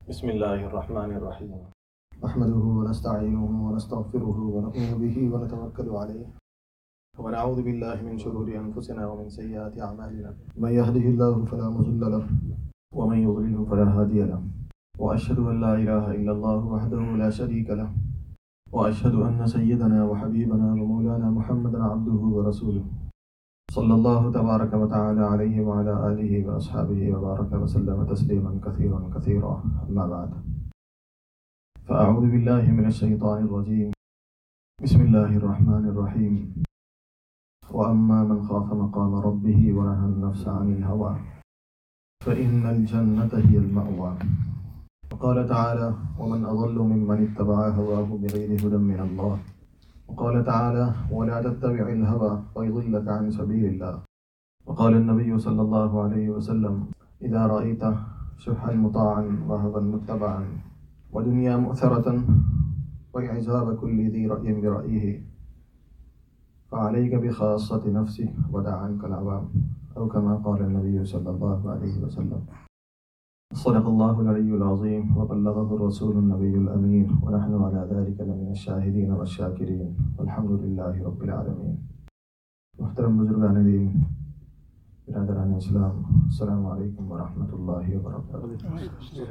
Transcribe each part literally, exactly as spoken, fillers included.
بسم اللہ الرحمن الرحیم نحمده ونستعینه ونستغفره ونؤمن به ونتوکل علیہ ونعوذ باللہ من شرور انفسنا ومن سیئات اعمالنا من يهده الله فلا مضل له ومن يضلل فلا هادي له واشهد ان لا اله الا الله وحده لا شريك له واشهد ان سيدنا وحبيبنا ومولانا محمدا عبده ورسوله صلی اللہ تبارک و تعالی علیہ وعلی آلہ واصحابہ وبارک وسلم تسلیما کثیرا کثیرا اما بعد فاعوذ باللہ من الشیطان الرجیم بسم اللہ الرحمن الرحیم واما من خاف مقام ربہ ونہى النفس عن الہوى فإن الجنة هي المأوى وقال تعالی ومن اضل ممن اتبع هواه بغیر هدى من اللہ وقال تعالى ولا تتبع الهوى فيضلك عن سبيل الله وقال النبي صلى الله عليه وسلم إذا رأيت شحا مطاعا وهبا متبعا ودنيا مؤثرة وإعجاب كل ذي رأي برأيه فعليك بخاصة نفسك ودع عنك العوام أو كما قال النبي صلى الله عليه وسلم صدق الله العلي العظيم وبلغه الرسول النبي الأمين ونحن على ذلك لمن الشاهدين والشاكرين والحمد لله رب العالمين. محترم بزرگان دین، برادران اسلام، السلام علیکم ورحمۃ اللہ وبرکاتہ.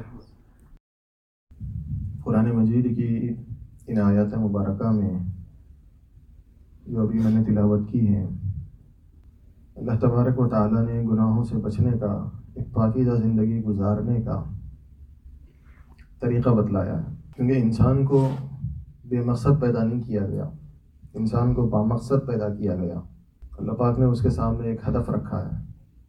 قرآن مجید کی ان آیات مبارکہ میں جو ابھی میں نے تلاوت کی ہیں، اللہ تبارک و تعالیٰ نے گناہوں سے بچنے کا، ایک پاکیزہ زندگی گزارنے کا طریقہ بتلایا ہے. کیونکہ انسان کو بے مقصد پیدا نہیں کیا گیا، انسان کو بامقصد پیدا کیا گیا. اللہ پاک نے اس کے سامنے ایک ہدف رکھا ہے،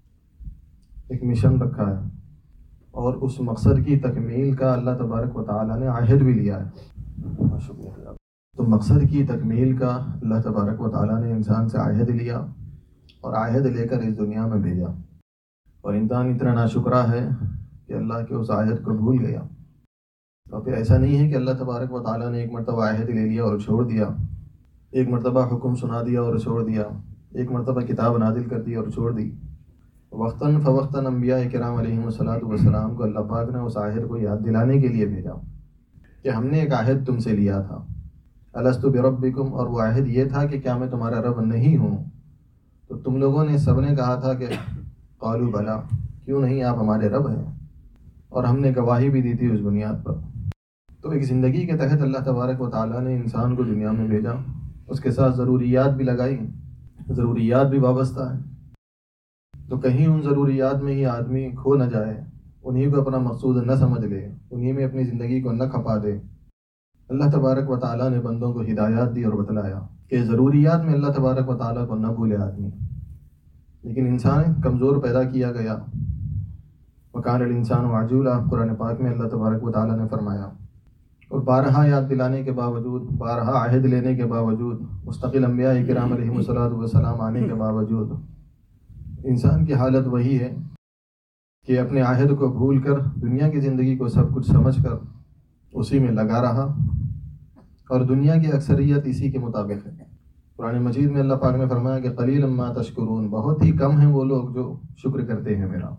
ایک مشن رکھا ہے، اور اس مقصد کی تکمیل کا اللہ تبارک و تعالیٰ نے عہد بھی لیا ہے. شکریہ. تو مقصد کی تکمیل کا اللہ تبارک و تعالیٰ نے انسان سے عہد لیا اور عہد لے کر اس دنیا میں بھیجا. اور انسان اتنا ناشکرا ہے کہ اللہ کے اس عہد کو بھول گیا. اور پھر ایسا نہیں ہے کہ اللہ تبارک و تعالیٰ نے ایک مرتبہ عہد لے لیا اور چھوڑ دیا، ایک مرتبہ حکم سنا دیا اور چھوڑ دیا، ایک مرتبہ کتاب نازل کر دی اور چھوڑ دی. وقتاً فوقتاً انبیاء کرام علیہم الصلاۃ والسلام کو اللہ پاک نے اس عہد کو یاد دلانے کے لیے بھیجا کہ ہم نے ایک عہد تم سے لیا تھا، الست بربکم، اور وہ عہد یہ تھا کہ کیا میں تمہارا رب نہیں ہوں؟ تو تم لوگوں نے سب نے کہا تھا کہ قالوا بلا، کیوں نہیں، آپ ہمارے رب ہیں. اور ہم نے گواہی بھی دی تھی اس بنیاد پر. تو ایک زندگی کے تحت اللہ تبارک و تعالیٰ نے انسان کو دنیا میں بھیجا، اس کے ساتھ ضروریات بھی لگائی، ضروریات بھی وابستہ ہیں. تو کہیں ان ضروریات میں ہی آدمی کھو نہ جائے، انہی کو اپنا مقصود نہ سمجھ لے، انہی میں اپنی زندگی کو نہ کھپا دے. اللہ تبارک و تعالیٰ نے بندوں کو ہدایات دی اور بتلایا کہ ضروریات میں اللہ تبارک و تعالیٰ کو نہ بھولے آدمی. لیکن انسان کمزور پیدا کیا گیا. وَكَانَ الْإِنسَانُ عَجُولًا، قرآن پاک میں اللہ تبارک و تعالیٰ نے فرمایا. اور بارہا یاد دلانے کے باوجود، بارہا عہد لینے کے باوجود، مستقل انبیاء کرام علیہم الصلاۃ والسلام آنے کے باوجود، انسان کی حالت وہی ہے کہ اپنے عہد کو بھول کر دنیا کی زندگی کو سب کچھ سمجھ کر اسی میں لگا رہا، اور دنیا کی اکثریت اسی کے مطابق ہے. قرآن مجید میں اللہ پاک نے فرمایا کہ قلیلا ما تشکرون، بہت ہی کم ہیں وہ لوگ جو شکر کرتے ہیں میرا،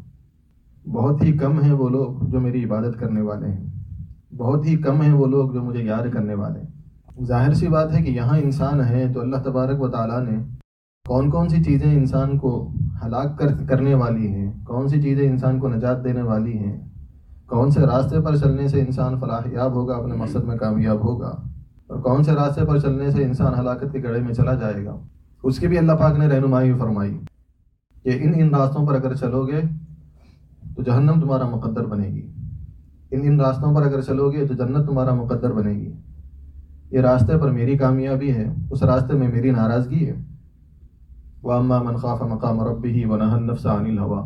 بہت ہی کم ہیں وہ لوگ جو میری عبادت کرنے والے ہیں، بہت ہی کم ہیں وہ لوگ جو مجھے یاد کرنے والے ہیں. ظاہر سی بات ہے کہ یہاں انسان ہے تو اللہ تبارک و تعالیٰ نے کون کون سی چیزیں انسان کو ہلاک کر کرنے والی ہیں، کون سی چیزیں انسان کو نجات دینے والی ہیں، کون سے راستے پر چلنے سے انسان فلاح یاب ہوگا، اپنے مقصد میں کامیاب ہوگا، اور کون سے راستے پر چلنے سے انسان ہلاکت کے گڑھے میں چلا جائے گا، اس کی بھی اللہ پاک نے رہنمائی فرمائی کہ ان ان راستوں پر اگر چلو گے تو جہنم تمہارا مقدر بنے گی، ان ان راستوں پر اگر چلو گے تو جنت تمہارا مقدر بنے گی. یہ راستے پر میری کامیابی ہے، اس راستے میں میری ناراضگی ہے. وَأَمَّا مَنْ خَافَ مَقَامَ رَبِّهِ وَنَهَى النَّفْسَ عَنِ الْهَوَىٰ،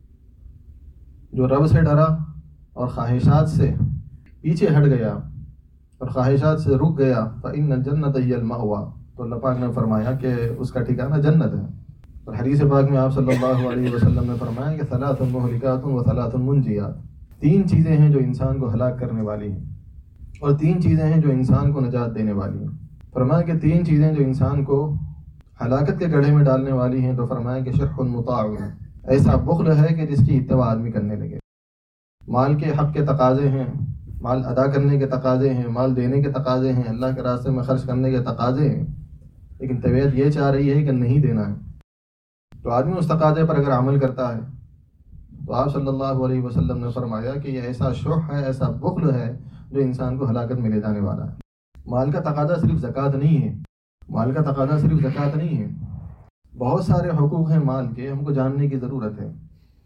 جو رب سے ڈرا اور خواہشات سے پیچھے ہٹ گیا اور خواہشات سے رک گیا، فَإِنَّ الْجَنَّةَ هِيَ الْمَأْوَىٰ، تو اللہ پاک نے فرمایا کہ اس کا ٹھکانہ جنت ہے. اور حدیث پاک میں آپ صلی اللہ علیہ وسلم نے فرمایا کہ ثلاث مہلکات و ثلاث منجیات، تین چیزیں ہیں جو انسان کو ہلاک کرنے والی ہیں، اور تین چیزیں ہیں جو انسان کو نجات دینے والی ہیں. فرمایا کہ تین چیزیں جو انسان کو ہلاکت کے گڑھے میں ڈالنے والی ہیں، تو فرمایا کہ شح مطاع، ایسا بخل ہے کہ جس کی اتباع آدمی کرنے لگے. مال کے حق کے تقاضے ہیں، مال ادا کرنے کے تقاضے ہیں، مال دینے کے تقاضے ہیں، اللہ کے راستے میں خرچ کرنے کے تقاضے ہیں، لیکن طبیعت یہ چاہ رہی ہے کہ نہیں دینا ہے، تو آدمی اس تقاضے پر اگر عمل کرتا ہے تو آپ صلی اللہ علیہ وسلم نے فرمایا کہ یہ ایسا شح ہے، ایسا بخل ہے جو انسان کو ہلاکت میں لے جانے والا ہے۔ مال کا تقاضا صرف زکوٰۃ نہیں ہے، مال کا تقاضا صرف زکوٰۃ نہیں ہے، بہت سارے حقوق ہیں مال کے، ہم کو جاننے کی ضرورت ہے۔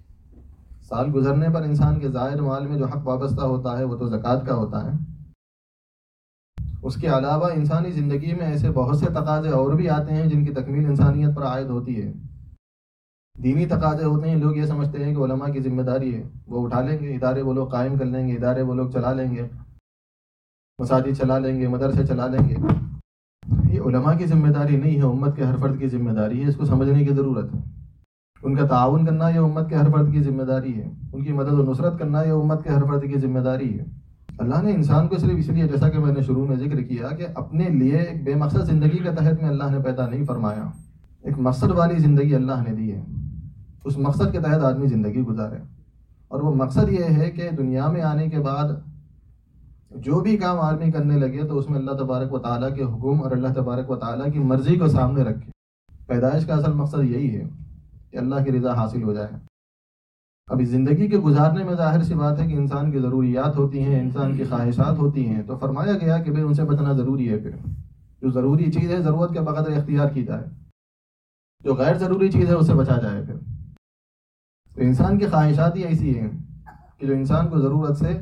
سال گزرنے پر انسان کے زائد مال میں جو حق وابستہ ہوتا ہے وہ تو زکوٰۃ کا ہوتا ہے۔ اس کے علاوہ انسانی زندگی میں ایسے بہت سے تقاضے اور بھی آتے ہیں جن کی تکمیل انسانیت پر عائد ہوتی ہے۔ دینی تقاضے ہوتے ہیں، لوگ یہ سمجھتے ہیں کہ علماء کی ذمہ داری ہے، وہ اٹھا لیں گے، ادارے وہ لوگ قائم کر لیں گے، ادارے وہ لوگ چلا لیں گے، مساجد چلا لیں گے، مدرسے چلا لیں گے۔ یہ علماء کی ذمہ داری نہیں ہے، امت کے ہر فرد کی ذمہ داری ہے، اس کو سمجھنے کی ضرورت ہے۔ ان کا تعاون کرنا یہ امت کے ہر فرد کی ذمہ داری ہے، ان کی مدد و نصرت کرنا یہ امت کے ہر فرد کی ذمہ داری ہے۔ اللہ نے انسان کو صرف اس لیے، جیسا کہ میں نے شروع میں ذکر کیا، کہ اپنے لیے ایک بے مقصد زندگی کے تحت میں اللہ نے پیدا نہیں فرمایا، ایک مقصد والی زندگی اللہ نے دی ہے، اس مقصد کے تحت آدمی زندگی گزارے۔ اور وہ مقصد یہ ہے کہ دنیا میں آنے کے بعد جو بھی کام آدمی کرنے لگے تو اس میں اللہ تبارک و تعالیٰ کے حکم اور اللہ تبارک و تعالیٰ کی مرضی کو سامنے رکھے۔ پیدائش کا اصل مقصد یہی ہے کہ اللہ کی رضا حاصل ہو جائے۔ ابھی زندگی کے گزارنے میں ظاہر سی بات ہے کہ انسان کی ضروریات ہوتی ہیں، انسان کی خواہشات ہوتی ہیں، تو فرمایا گیا کہ بھئی ان سے بچنا ضروری ہے۔ پھر جو ضروری چیز ہے ضرورت کے بقدر اختیار کی جائے، جو غیر ضروری چیز ہے اس سے بچا جائے۔ پھر تو انسان کی خواہشات ہی ایسی ہیں کہ جو انسان کو ضرورت سے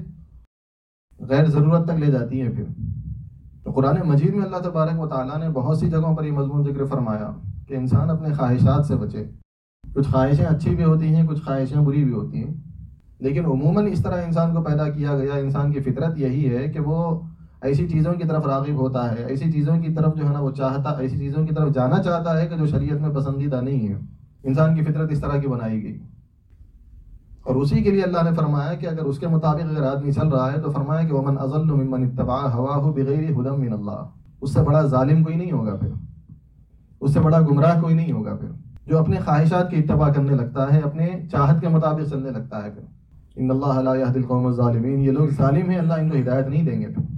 غیر ضرورت تک لے جاتی ہیں۔ پھر تو قرآن مجید میں اللہ تبارک و تعالیٰ نے بہت سی جگہوں پر یہ مضمون ذکر فرمایا کہ انسان اپنے خواہشات سے بچے۔ کچھ خواہشیں اچھی بھی ہوتی ہیں، کچھ خواہشیں بری بھی ہوتی ہیں، لیکن عموماً اس طرح انسان کو پیدا کیا گیا، انسان کی فطرت یہی ہے کہ وہ ایسی چیزوں کی طرف راغب ہوتا ہے، ایسی چیزوں کی طرف جو ہے نا وہ چاہتا، ایسی چیزوں کی طرف جانا چاہتا ہے کہ جو شریعت میں پسندیدہ نہیں ہے۔ انسان کی فطرت اس طرح کی بنائی گئی، اور اسی کے لیے اللہ نے فرمایا کہ اگر اس کے مطابق اگر آدمی چل رہا ہے تو فرمایا کہ ومن اضل ممن اتبع هواه بغیر هدى من اللہ، اس سے بڑا ظالم کوئی نہیں ہوگا، پھر اس سے بڑا گمراہ کوئی نہیں ہوگا، پھر جو اپنے خواہشات کی اتباع کرنے لگتا ہے، اپنے چاہت کے مطابق چلنے لگتا ہے۔ پھر ان اللہ لا يهدي القوم الظالمین، یہ لوگ ظالم ہیں، اللہ ان کو ہدایت نہیں دیں گے۔ پھر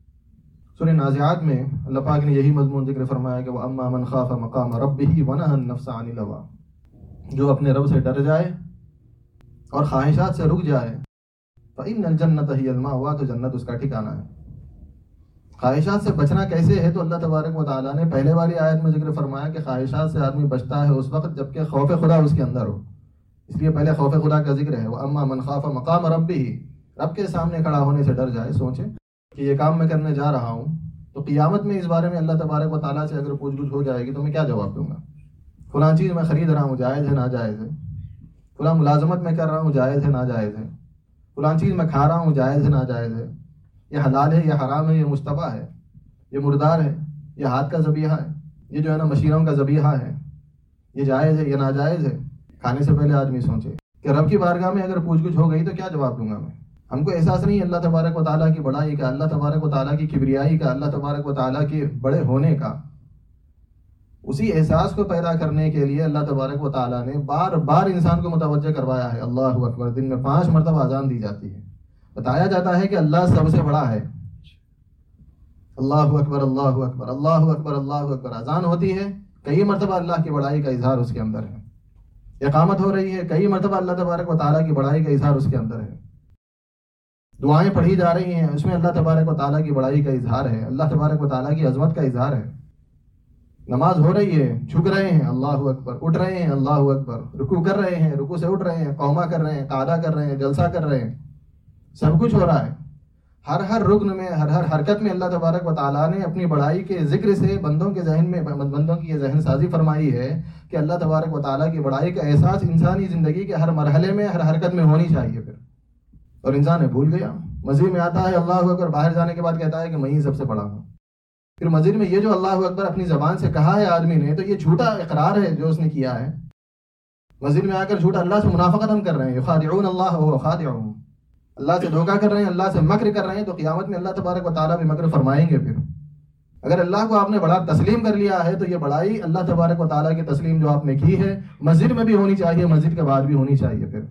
سورہ نازعات میں اللہ پاک نے یہی مضمون ذکر فرمایا کہ واما من خاف مقام ربه ونهى النفس عن الهوى، جو اپنے رب سے ڈر جائے اور خواہشات سے رک جائے، فإن الجنة هي المأوى، تو جنت اس کا ٹھکانہ ہے۔ خواہشات سے بچنا کیسے ہے؟ تو اللہ تبارک و تعالیٰ نے پہلے والی آیت میں ذکر فرمایا کہ خواہشات سے آدمی بچتا ہے اس وقت جب کہ خوف خدا اس کے اندر ہو، اس لیے پہلے خوف خدا کا ذکر ہے۔ وَأَمَّا مَنْ خَافَ مَقَامَ رَبِّهِ، رب کے سامنے کھڑا ہونے سے ڈر جائے، سوچے کہ یہ کام میں کرنے جا رہا ہوں، تو قیامت میں اس بارے میں اللہ تبارک و تعالیٰ سے اگر پوچھ گچھ ہو جائے گی تو میں کیا جواب دوں گا؟ فلاں چیز میں خرید رہا ہوں، جائز ہے ناجائز ہے؟ فلاں ملازمت میں کر رہا ہوں، جائز ہے ناجائز ہے؟ فلاں چیز میں کھا رہا ہوں، جائز ہے ناجائز ہے؟ یہ حلال ہے، یہ حرام ہے، یہ مشتبہ ہے، یہ مردار ہے، یہ ہاتھ کا ذبیحہ ہے، یہ جو ہے نا مشیروں کا ذبیحہ ہے، یہ جائز ہے، یہ ناجائز ہے؟ کھانے سے پہلے آدمی سوچے کہ رب کی بارگاہ میں اگر پوچھ گچھ ہو گئی تو کیا جواب دوں گا میں؟ ہم کو احساس نہیں اللہ تبارک و تعالیٰ کی بڑائی کا، اللہ تبارک و تعالیٰ کی کبریائی کا، اللہ تبارک و تعالیٰ کے بڑے ہونے کا۔ اسی احساس کو پیدا کرنے کے لیے اللہ تبارک و تعالیٰ نے بار بار انسان کو متوجہ کروایا ہے۔ اللہ اکبر، دن میں پانچ مرتبہ اذان دی جاتی ہے، بتایا جاتا ہے کہ اللہ سب سے بڑا ہے۔ اللہ اکبر، اللہ اکبر، اللہ اکبر، اللہ اکبر، اذان ہوتی ہے، کئی مرتبہ اللہ کی بڑائی کا اظہار اس کے اندر ہے۔ اقامت ہو رہی ہے، کئی مرتبہ اللہ تبارک و تعالیٰ کی بڑائی کا اظہار اس کے اندر ہے۔ دعائیں پڑھی جا رہی ہیں، اس میں اللہ تبارک و تعالیٰ کی بڑائی کا اظہار ہے، اللہ تبارک و تعالیٰ کی عظمت کا اظہار ہے۔ نماز ہو رہی ہے، جھک رہے ہیں، اللہ اکبر، اٹھ رہے ہیں، اللہ اکبر، رکوع کر رہے ہیں، رکوع سے اٹھ رہے ہیں، قومہ کر رہے ہیں، قعدہ کر رہے ہیں، جلسہ کر رہے ہیں، سب کچھ ہو رہا ہے۔ ہر ہر رکن میں، ہر ہر حرکت میں اللہ تبارک و تعالیٰ نے اپنی بڑائی کے ذکر سے بندوں کے ذہن میں، بندوں کی یہ ذہن سازی فرمائی ہے کہ اللہ تبارک و تعالیٰ کی بڑائی کا احساس انسانی زندگی کے ہر مرحلے میں، ہر حرکت میں ہونی چاہیے۔ پھر اور انسان ہے بھول گیا، مسجد میں آتا ہے اللہ اکبر، باہر جانے کے بعد کہتا ہے کہ میں ہی سب سے بڑا ہوں۔ پھر مسجد میں یہ جو اللہ اکبر اپنی زبان سے کہا ہے آدمی نے، تو یہ جھوٹا اقرار ہے جو اس نے کیا ہے۔ مسجد میں آ کر جھوٹا اللہ سے منافقت ہم کر رہے ہیں، یخادعون اللہ وهو خادعهم، اللہ سے دھوکہ کر رہے ہیں، اللہ سے مکر کر رہے ہیں، تو قیامت میں اللہ تبارک و تعالیٰ بھی مکر فرمائیں گے۔ پھر اگر اللہ کو آپ نے بڑا تسلیم کر لیا ہے تو یہ بڑائی اللہ تبارک و تعالیٰ کی تسلیم جو آپ نے کی ہے مسجد میں بھی ہونی چاہیے، مسجد کے بعد بھی ہونی چاہیے۔ پھر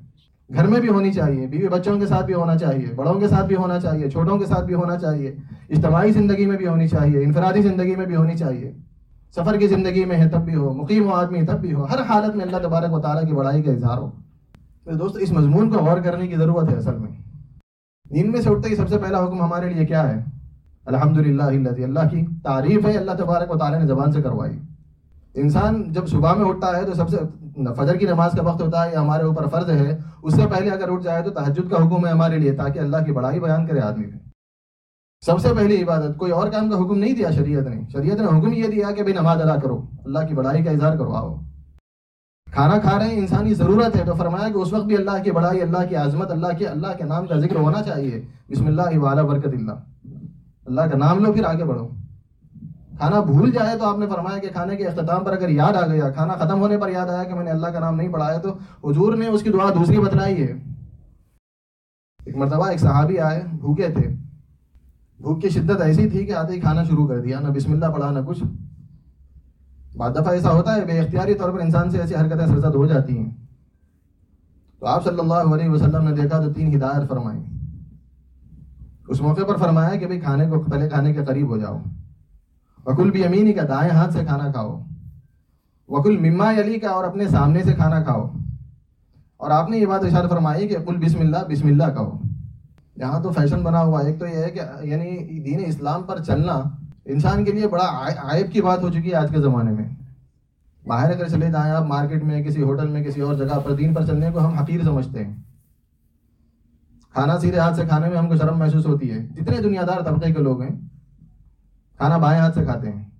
گھر میں بھی ہونی چاہیے، بیوی بچوں کے ساتھ بھی ہونا چاہیے، بڑوں کے ساتھ بھی ہونا چاہیے، چھوٹوں کے ساتھ بھی ہونا چاہیے، اجتماعی زندگی میں بھی ہونی چاہیے، انفرادی زندگی میں بھی ہونی چاہیے، سفر کی زندگی میں ہے تب بھی ہو، مقیم ہو آدمی تب بھی ہو، ہر حالت میں اللہ تبارک و تعالیٰ کی بڑائی کا اظہار ہو۔ تو دوست اس مضمون کو غور کرنے کی ضرورت ہے۔ اصل میں نیند میں سے اٹھتے ہی سب سے پہلا حکم ہمارے لیے کیا ہے؟ الحمدللہ الذی، اللہ کی تعریف ہے، اللہ تبارک و تعالیٰ نے زبان سے کروائی۔ انسان جب صبح میں اٹھتا ہے تو سب سے فجر کی نماز کا وقت ہوتا ہے، یہ ہمارے اوپر فرض ہے، اس سے پہلے اگر اٹھ جائے تو تہجد کا حکم ہے ہمارے لیے، تاکہ اللہ کی بڑائی بیان کرے آدمی میں۔ سب سے پہلی عبادت، کوئی اور کام کا حکم نہیں دیا شریعت نے، شریعت نے حکم یہ دیا کہ بھئی نماز ادا کرو، اللہ کی بڑائی کا اظہار کرواؤ۔ کھانا کھا رہے ہیں، انسانی ضرورت ہے، تو فرمایا کہ اس وقت بھی اللہ کی بڑائی، اللہ کی عظمت، اللہ کے اللہ کے نام کا ذکر ہونا چاہیے۔ بسم اللہ وعلی برکت اللہ، اللہ کا نام لو پھر آگے بڑھو۔ کھانا بھول جائے تو آپ نے فرمایا کہ کھانے کے اختتام پر اگر یاد آ گیا، کھانا ختم ہونے پر یاد آیا کہ میں نے اللہ کا نام نہیں پڑھایا، تو حضور نے اس کی دعا دوسری بتلائی ہے۔ ایک مرتبہ ایک صحابی آئے، بھوکے تھے، بھوک کی شدت ایسی تھی کہ آتے ہی کھانا شروع کر دیا، نہ بسم اللہ پڑھا نہ کچھ۔ بعض دفعہ ایسا ہوتا ہے بے اختیاری طور پر انسان سے ایسی حرکتیں سرزد ہو جاتی ہیں۔ تو آپ صلی اللہ علیہ وسلم نے دیکھا تو تین ہدایت فرمائی۔ اس موقع پر فرمایا کہ بھئی کھانے کو پہلے کھانے کے قریب ہو جاؤ، وکل بیمینی کا، دائیں ہاتھ سے کھانا کھاؤ، وکل مما یلی کا، اور اپنے سامنے سے کھانا کھاؤ، اور آپ نے یہ بات ارشاد فرمائی کہ قل بسم اللہ، بسم اللہ کہو۔ یہاں تو فیشن بنا ہوا ہے، ایک تو یہ ہے کہ یعنی دین اسلام پر چلنا انسان کے لیے بڑا عائب کی بات ہو چکی ہے آج کے زمانے میں۔ باہر اگر چلے جائیں آپ مارکیٹ میں، کسی ہوٹل میں، کسی اور جگہ پر، دین پر چلنے کو ہم حقیر سمجھتے ہیں۔ کھانا سیدھے ہاتھ سے کھانے میں ہم کو شرم محسوس ہوتی ہے۔ جتنے دنیا دار طبقے کے لوگ ہیں کھانا بائیں ہاتھ سے کھاتے ہیں،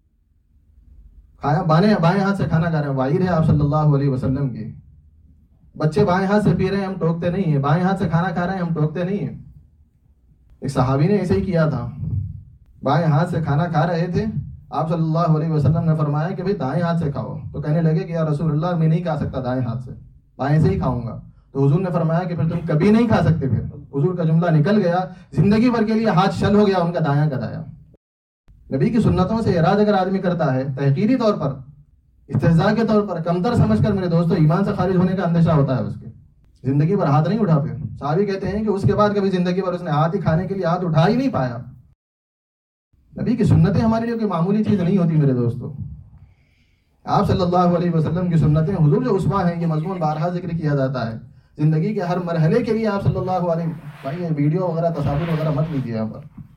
کھانا بائیں بائیں ہاتھ سے کھانا کھا رہے ہیں، وعید ہے آپ صلی اللہ علیہ وسلم کی۔ بچے بائیں ہاتھ سے پی رہے ہیں، ہم ٹوکتے نہیں ہیں، بائیں ہاتھ سے کھانا کھا رہے ہیں، ہم ٹوکتے نہیں ہیں۔ ایک صحابی نے ایسے ہی کیا تھا، بائیں ہاتھ سے کھانا کھا رہے تھے، آپ صلی اللہ علیہ وسلم نے فرمایا کہ بھئی دائیں ہاتھ سے کھاؤ، تو کہنے لگے کہ یا رسول اللہ میں نہیں کھا سکتا دائیں ہاتھ سے، بائیں سے ہی کھاؤں گا۔ تو حضور نے فرمایا کہ پھر تم کبھی نہیں کھا سکتے۔ پھر حضور کا جملہ نکل گیا، زندگی بھر کے لیے ہاتھ شل ہو گیا ان کا دایاں کا دایاں۔ نبی کی سنتوں سے اعراض اگر آدمی کرتا ہے تحقیری طور پر، استہزاء کے طور پر، کمتر سمجھ کر، میرے دوستو ایمان سے خارج ہونے کا اندیشہ ہوتا ہے اس کے۔ زندگی پر ہاتھ نہیں اٹھا، پھر صحابی کہتے ہیں کہ اس کے بعد کبھی زندگی پر اس نے ہاتھ ہی کھانے کے لیے ہاتھ اٹھا ہی نہیں پایا۔ نبی کی سنتیں ہمارے لیے کوئی معمولی چیز نہیں ہوتی میرے دوستو۔ آپ صلی اللہ علیہ وسلم کی سنتیں، حضور جو اسوہ ہیں، یہ مضمون بارہا ذکر کیا جاتا ہے۔ زندگی کے ہر مرحلے کے لیے آپ صلی اللہ علیہ بھائی ویڈیو وغیرہ تصاویر وغیرہ مت لیجیے یہاں پر۔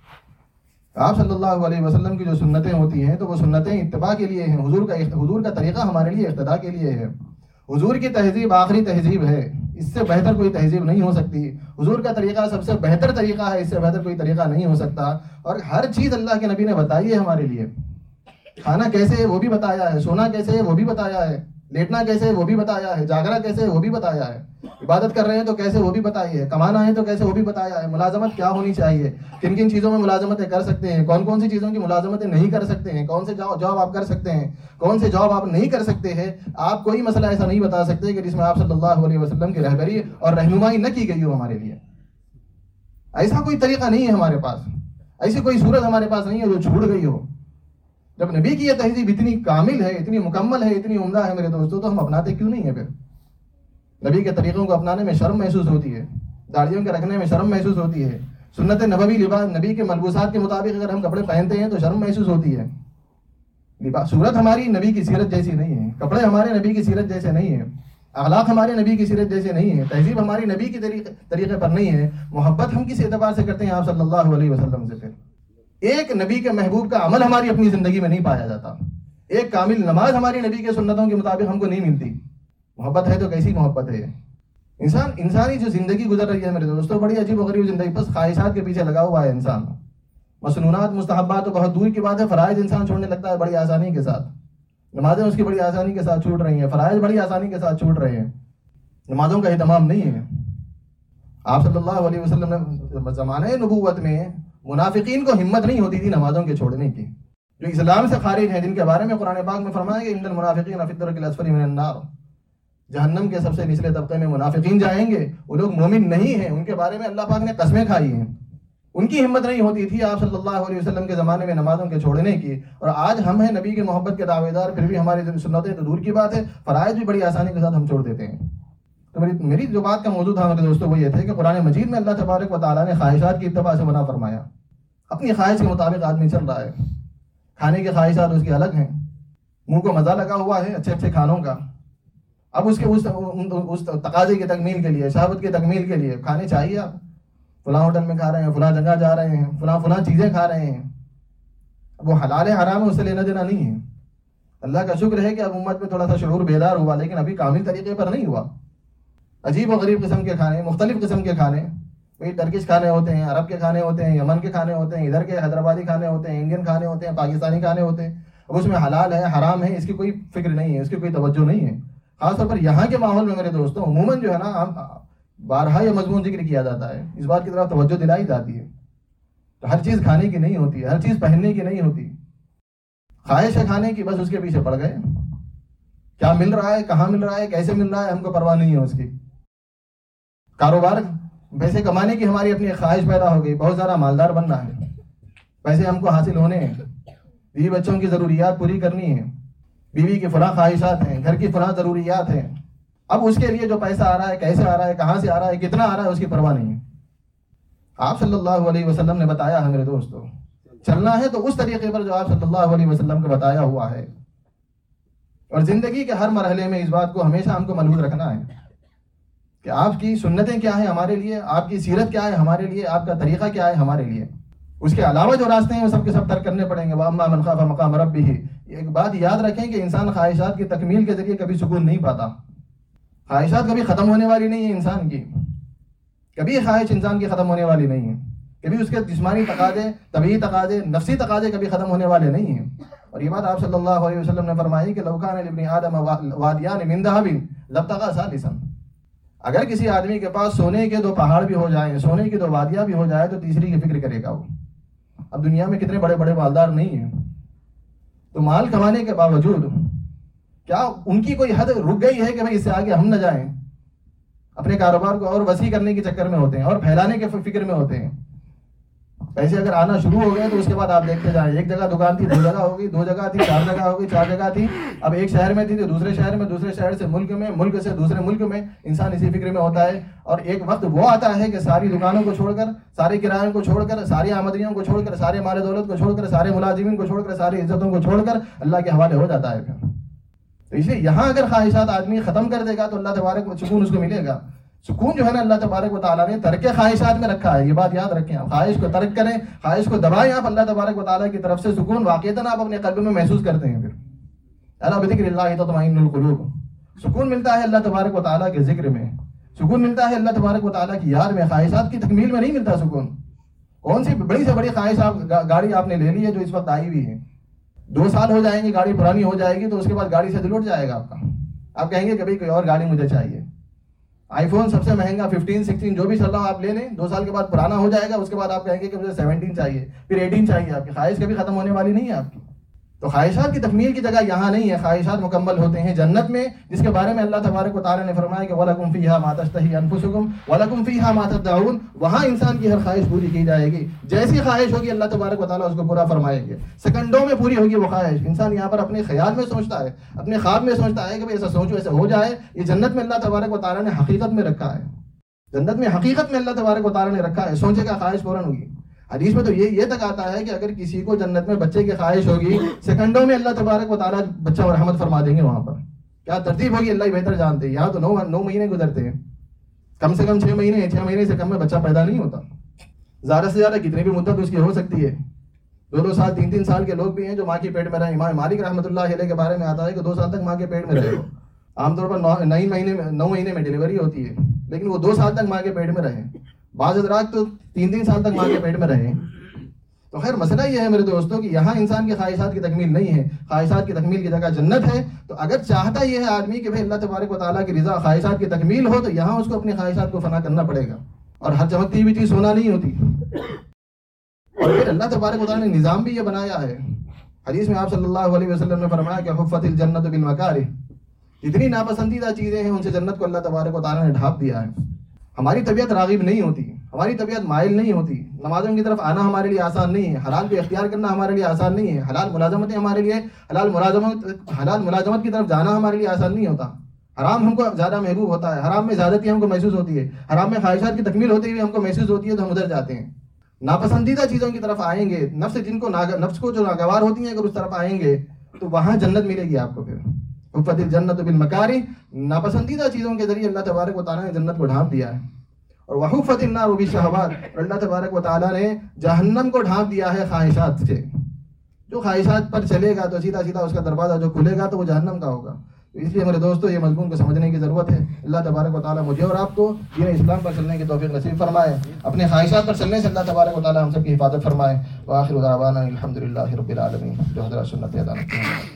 آپ صلی اللہ علیہ وسلم کی جو سنتیں ہوتی ہیں تو وہ سنتیں اتباع کے لیے ہیں، حضور کا حضور کا طریقہ ہمارے لیے اقتداء کے لیے ہے۔ حضور کی تہذیب آخری تہذیب ہے، اس سے بہتر کوئی تہذیب نہیں ہو سکتی۔ حضور کا طریقہ سب سے بہتر طریقہ ہے، اس سے بہتر کوئی طریقہ نہیں ہو سکتا۔ اور ہر چیز اللہ کے نبی نے بتائی ہے ہمارے لیے۔ کھانا کیسے ہے وہ بھی بتایا ہے، سونا کیسے ہے وہ بھی بتایا ہے، لیٹنا کیسے ہے وہ بھی بتایا ہے، جاگنا کیسے ہے وہ بھی بتایا ہے، عبادت کر رہے ہیں تو کیسے وہ بھی بتائی ہے، کمانا ہے تو کیسے وہ بھی بتایا ہے، ملازمت کیا ہونی چاہیے، کن کن چیزوں میں ملازمتیں کر سکتے ہیں، کون کون سی چیزوں کی ملازمتیں نہیں کر سکتے ہیں، کون سے جاب آپ کر سکتے ہیں، کون سے جاب آپ نہیں کر سکتے ہیں۔ آپ کوئی مسئلہ ایسا نہیں بتا سکتے کہ جس میں آپ صلی اللہ علیہ وسلم کی رہبری اور رہنمائی نہ کی گئی ہو ہمارے لیے۔ ایسا کوئی طریقہ نہیں ہے ہمارے پاس، ایسی کوئی صورت ہمارے پاس نہیں ہے جو چھوٹ گئی ہو۔ جب نبی کی یہ تہذیب اتنی کامل ہے، اتنی مکمل ہے، اتنی عمدہ ہے میرے دوستوں، تو ہم اپناتے کیوں نہیں ہیں؟ پھر نبی کے طریقوں کو اپنانے میں شرم محسوس ہوتی ہے، داڑھیوں کے رکھنے میں شرم محسوس ہوتی ہے، سنت نبوی لباس نبی کے ملبوسات کے مطابق اگر ہم کپڑے پہنتے ہیں تو شرم محسوس ہوتی ہے۔ صورت ہماری نبی کی سیرت جیسی نہیں ہے، کپڑے ہمارے نبی کی سیرت جیسے نہیں ہیں، اخلاق ہمارے نبی کی سیرت جیسے نہیں ہے، تہذیب ہماری نبی کی طریقے پر نہیں ہے۔ محبت ہم کس اعتبار سے کرتے ہیں آپ صلی اللہ علیہ وسلم سے؟ پھر ایک نبی کے محبوب کا عمل ہماری اپنی زندگی میں نہیں پایا جاتا، ایک کامل نماز ہماری نبی کے سنتوں کے مطابق ہم کو نہیں ملتی۔ محبت ہے تو کیسی محبت ہے؟ انسان انسانی جو زندگی گزر رہی ہے میرے دوستوں، بڑی عجیب و غریب زندگی، بس خواہشات کے پیچھے لگا ہوا ہے انسان۔ مسنونات مستحبات تو بہت دور کی بات ہے، فرائض انسان چھوڑنے لگتا ہے بڑی آسانی کے ساتھ۔ نمازیں اس کی بڑی آسانی کے ساتھ چھوٹ رہی ہیں، فرائض بڑی آسانی کے ساتھ چھوٹ رہے ہیں، نمازوں کا اہتمام نہیں ہے۔ آپ صلی اللہ علیہ وسلم نے زمانہ نبوت میں منافقین کو ہمت نہیں ہوتی تھی نمازوں کے چھوڑنے کی، جو اسلام سے خارج ہیں، جن کے بارے میں قرآن پاک میں فرمایا کہ ان المنافقین فی الدرک الاسفل من النار، جہنم کے سب سے نچلے طبقے میں منافقین جائیں گے، وہ لوگ مومن نہیں ہیں، ان کے بارے میں اللہ پاک نے قسمیں کھائی ہیں۔ ان کی ہمت نہیں ہوتی تھی آپ صلی اللہ علیہ وسلم کے زمانے میں نمازوں کے چھوڑنے کی، اور آج ہم ہیں نبی کی محبت کے دعوے دار، پھر بھی ہماری سنتیں تو دور کی بات ہے، فرائض بھی بڑی آسانی کے ساتھ ہم چھوڑ دیتے ہیں۔ تو میری میری جو بات کا موضوع تھا میرے دوستوں وہ یہ تھے کہ قرآن مجید میں اللہ تبارک و تعالیٰ نے خواہشات کی اتباع سے منع فرمایا. اپنی خواہش کے مطابق آدمی چل رہا ہے. کھانے کی خواہشات اس کی الگ ہیں. منہ کو مزہ لگا ہوا ہے اچھے اچھے کھانوں کا. اب اس کے اس, اس تقاضے کی تکمیل کے لیے، شہوت کی تکمیل کے لیے کھانے چاہیے. آپ فلاں ہوٹل میں کھا رہے ہیں، فلاں جگہ جا رہے ہیں، فلاں فلاں چیزیں کھا رہے ہیں. اب وہ حلال حرام ہے، اس سے لینا دینا نہیں ہے. اللہ کا شکر ہے کہ اب امت میں تھوڑا سا شعور بیدار ہوا، لیکن ابھی کامل طریقے پر نہیں ہوا. عجیب و غریب قسم کے کھانے، مختلف قسم کے کھانے، کوئی ٹرکش کھانے ہوتے ہیں، عرب کے کھانے ہوتے ہیں، یمن کے کھانے ہوتے ہیں، ادھر کے حیدرآبادی کھانے ہوتے ہیں، انڈین کھانے ہوتے ہیں، پاکستانی کھانے ہوتے ہیں. اب اس میں حلال ہے حرام ہے اس کی کوئی فکر نہیں ہے، اس کی کوئی توجہ نہیں ہے. خاص طور پر یہاں کے ماحول میں میرے دوستوں عموماً جو ہے نا بارہا یہ مضمون ذکر کیا جاتا ہے، اس بات کی طرف توجہ دلائی جاتی ہے. تو ہر چیز کھانے کی نہیں ہوتی ہے، ہر چیز پہننے کی نہیں ہوتی. خواہش ہے کھانے کی، بس اس کے پیچھے پڑ گئے. کیا مل رہا ہے، کہاں مل رہا ہے، کیسے مل رہا ہے، ہم کو پرواہ نہیں ہے اس کی. کاروبار، پیسے کمانے کی ہماری اپنی خواہش پیدا ہو گئی، بہت زیادہ مالدار بننا ہے، پیسے ہم کو حاصل ہونے ہیں، بیوی بچوں کی ضروریات پوری کرنی ہے، بیوی کی فلاں خواہشات ہیں، گھر کی فلاں ضروریات ہیں. اب اس کے لیے جو پیسہ آ رہا ہے، کیسے آ رہا ہے، کہاں سے آ رہا ہے، کتنا آ رہا ہے، اس کی پرواہ نہیں ہے. آپ صلی اللہ علیہ وسلم نے بتایا ہے میرے دوستو، چلنا ہے تو اس طریقے پر جو آپ صلی اللہ علیہ وسلم کو بتایا ہوا ہے. اور زندگی کے ہر مرحلے میں اس بات کو ہمیشہ ہم کو ملحوظ رکھنا ہے کہ آپ کی سنتیں کیا ہیں ہمارے لیے، آپ کی سیرت کیا ہے ہمارے لیے، آپ کا طریقہ کیا ہے ہمارے لیے. اس کے علاوہ جو راستے ہیں وہ سب کے سب ترک کرنے پڑیں گے. وَأَمَّا مَنْ خَافَ مَقَامَ رَبِّهِ. ایک بات یاد رکھیں کہ انسان خواہشات کی تکمیل کے ذریعے کبھی سکون نہیں پاتا. خواہشات کبھی ختم ہونے والی نہیں ہے انسان کی، کبھی خواہش انسان کی ختم ہونے والی نہیں ہے. کبھی اس کے جسمانی تقاضے، طبعی تقاضے، نفسی تقاضے کبھی ختم ہونے والے نہیں ہیں. اور یہ بات آپ صلی اللہ علیہ وسلم نے فرمائی کہ لَوْ كَانَ لِابْنِ آدَمَ وَادِيَانِ مِنْ ذَهَبٍ لَابْتَغَىٰ ثَالِثًا. اگر کسی آدمی کے پاس سونے کے دو پہاڑ بھی ہو جائیں، سونے کی دو وادیاں بھی ہو جائے تو تیسری کی فکر کرے گا وہ. اب دنیا میں کتنے بڑے بڑے مالدار نہیں ہیں، تو مال کمانے کے باوجود کیا ان کی کوئی حد رک گئی ہے کہ بھئی اس سے آگے ہم نہ جائیں؟ اپنے کاروبار کو اور وسیع کرنے کے چکر میں ہوتے ہیں اور پھیلانے کے فکر میں ہوتے ہیں. پیسے اگر آنا شروع ہو گئے تو اس کے بعد آپ دیکھتے جائیں، ایک جگہ دکان تھی دو جگہ ہو گئی، دو جگہ تھی چار جگہ ہو گئی، چار جگہ تھی اب ایک شہر میں تھی تو دوسرے شہر میں، دوسرے شہر سے ملک میں، ملک سے دوسرے ملک میں. انسان اسی فکر میں ہوتا ہے. اور ایک وقت وہ آتا ہے کہ ساری دکانوں کو چھوڑ کر، سارے کرایوں کو چھوڑ کر، ساری آمدنیوں کو چھوڑ کر، سارے مال دولت کو چھوڑ کر، سارے ملازمین کو چھوڑ کر، ساری عزتوں کو چھوڑ کر اللہ کے حوالے ہو جاتا ہے. پھر تو اس لیے یہاں اگر خواہشات آدمی ختم کر دے گا تو اللہ تبارک و سکون اس کو ملے گا. سکون جو ہے نا اللہ تبارک و تعالیٰ نے ترک خواہشات میں رکھا ہے. یہ بات یاد رکھیں، آپ خواہش کو ترک کریں، خواہش کو دبائیں، آپ اللہ تبارک و تعالیٰ کی طرف سے سکون واقعتاً آپ اپنے قلب میں محسوس کرتے ہیں. پھر الا بذکر اللہ تطمئن القلوب. سکون ملتا ہے اللہ تبارک و تعالیٰ کے ذکر میں، سکون ملتا ہے اللہ تبارک و تعالیٰ کی یاد میں. خواہشات کی تکمیل میں نہیں ملتا سکون. کون سی بڑی سے بڑی خواہش آپ گاڑی آپ نے لے لی ہے جو اس وقت آئی ہوئی ہے، دو سال ہو جائیں گے گاڑی پرانی ہو جائے گی تو اس کے بعد گاڑی سے دل اٹھ جائے گا آپ کا. آپ کہیں گے کہ بھائی کوئی اور گاڑی مجھے چاہیے. آئی فون سب سے مہنگا ففٹین سکسٹین جو بھی چل رہا ہو آپ لے لیں، دو سال کے بعد پرانا ہو جائے گا، اس کے بعد آپ کہیں گے کہ مجھے سیونٹین چاہیے، پھر ایٹین چاہیے. آپ کی خواہش کبھی ختم ہونے والی نہیں ہے آپ کی. تو خواہشات کی تکمیل کی جگہ یہاں نہیں ہے. خواہشات مکمل ہوتے ہیں جنت میں، جس کے بارے میں اللہ تبارک و تعالیٰ نے فرمایا کہ وَلَكُمْ فِيهَا مَا تَشْتَهِي أَنفُسُكُمْ وَلَكُمْ فِيهَا مَا تَدَّعُونَ. وہاں انسان کی ہر خواہش پوری کی جائے گی. جیسی خواہش ہوگی اللہ تبارک و تعالیٰ اس کو پورا فرمائیں گے. سیکنڈوں میں پوری ہوگی وہ خواہش. انسان یہاں پر اپنے خیال میں سوچتا ہے، اپنے خواب میں سوچتا ہے کہ ایسا سوچو ایسا ہو جائے. یہ جنت میں اللہ تبارک و تعالیٰ نے حقیقت میں رکھا ہے. جنت میں حقیقت میں اللہ تبارک و تعالیٰ نے رکھا ہے. سوچے گا خواہش فوراً ہوگی. حدیث میں تو یہ یہ تک آتا ہے کہ اگر کسی کو جنت میں بچے کی خواہش ہوگی، سیکنڈوں میں اللہ تبارک و تعالیٰ بچہ اور رحمت فرما دیں گے. وہاں پر کیا ترتیب ہوگی اللہ ہی بہتر جانتے ہیں. یہاں تو نو نو مہینے گزرتے ہیں، کم سے کم چھ مہینے چھ مہینے سے کم میں بچہ پیدا نہیں ہوتا. زیادہ سے زیادہ کتنی بھی مدت اس کی ہو سکتی ہے. دو دو سال تین تین سال کے لوگ بھی ہیں جو ماں کے پیٹ میں رہے. امام مالک رحمۃ اللہ علیہ کے بارے میں آتا ہے کہ دو سال تک ماں کے پیٹ میں رہے. عام طور پر نو مہینے میں نو مہینے میں ڈلیوری ہوتی ہے، لیکن وہ دو سال تک ماں کے پیٹ میں رہے. بعض حضرات تو تین تین سال تک ماں کے پیٹ میں رہے. تو خیر مسئلہ یہ ہے میرے دوستوں کہ یہاں انسان کی خواہشات کی تکمیل نہیں ہے. خواہشات کی تکمیل کی جگہ جنت ہے. تو اگر چاہتا یہ ہے آدمی کہ بھئی اللہ تبارک و تعالیٰ کی رضا، خواہشات کی تکمیل ہو، تو یہاں اس کو اپنی خواہشات کو فنا کرنا پڑے گا. اور ہر چمکتی ہوئی چیز سونا نہیں ہوتی. اور پھر اللہ تبارک و تعالیٰ نے نظام بھی یہ بنایا ہے. حدیث میں آپ صلی اللہ علیہ وسلم نے فرمایا کہ حفت الجنت بالمکارہ. جتنی ناپسندیدہ چیزیں ہیں ان سے جنت کو اللہ تبارک و تعالیٰ نے ڈھانپ دیا ہے. ہماری طبیعت راغب نہیں ہوتی، ہماری طبیعت مائل نہیں ہوتی. نمازوں کی طرف آنا ہمارے لیے آسان نہیں ہے. حلال کو اختیار کرنا ہمارے لیے آسان نہیں ہے. حلال ملازمتیں ہمارے لیے حلال ملازمت حلال ملازمت کی طرف جانا ہمارے لیے آسان نہیں ہوتا. حرام ہم کو زیادہ محبوب ہوتا ہے، حرام میں زیادتی ہم کو محسوس ہوتی ہے، حرام میں خواہشات کی تکمیل ہوتی ہوئی ہم کو محسوس ہوتی ہے تو ہم ادھر جاتے ہیں۔ ناپسندیدہ چیزوں کی طرف آئیں گے، نفس جن کو نفس کو جو ناگوار ہوتی ہیں اگر اس طرف آئیں گے تو وہاں جنت ملے گی آپ کو۔ پھر حفت الجنت بالمکارہ، ناپسندیدہ چیزوں کے ذریعے اللہ تبارک و تعالیٰ نے جنت کو ڈھانپ دیا ہے۔ اور وحفت النار بالشہوات، اور اللہ تبارک و تعالیٰ نے جہنم کو ڈھانپ دیا ہے خواہشات سے۔ جو خواہشات پر چلے گا تو سیدھا سیدھا اس کا دروازہ جو کھلے گا تو وہ جہنم کا ہوگا۔ تو اس لیے ہمارے دوستوں یہ مضمون کو سمجھنے کی ضرورت ہے۔ اللہ تبارک و تعالیٰ مجھے اور آپ کو دین اسلام پر چلنے کی توفیق نصیب فرمائے، اپنے خواہشات پر چلنے سے اللہ تبارک و تعالیٰ ہم سب کی حفاظت فرمائے۔ وآخر دعوانا الحمد للہ رب العالمین۔ جو حضرات سنت ادا کرتے ہیں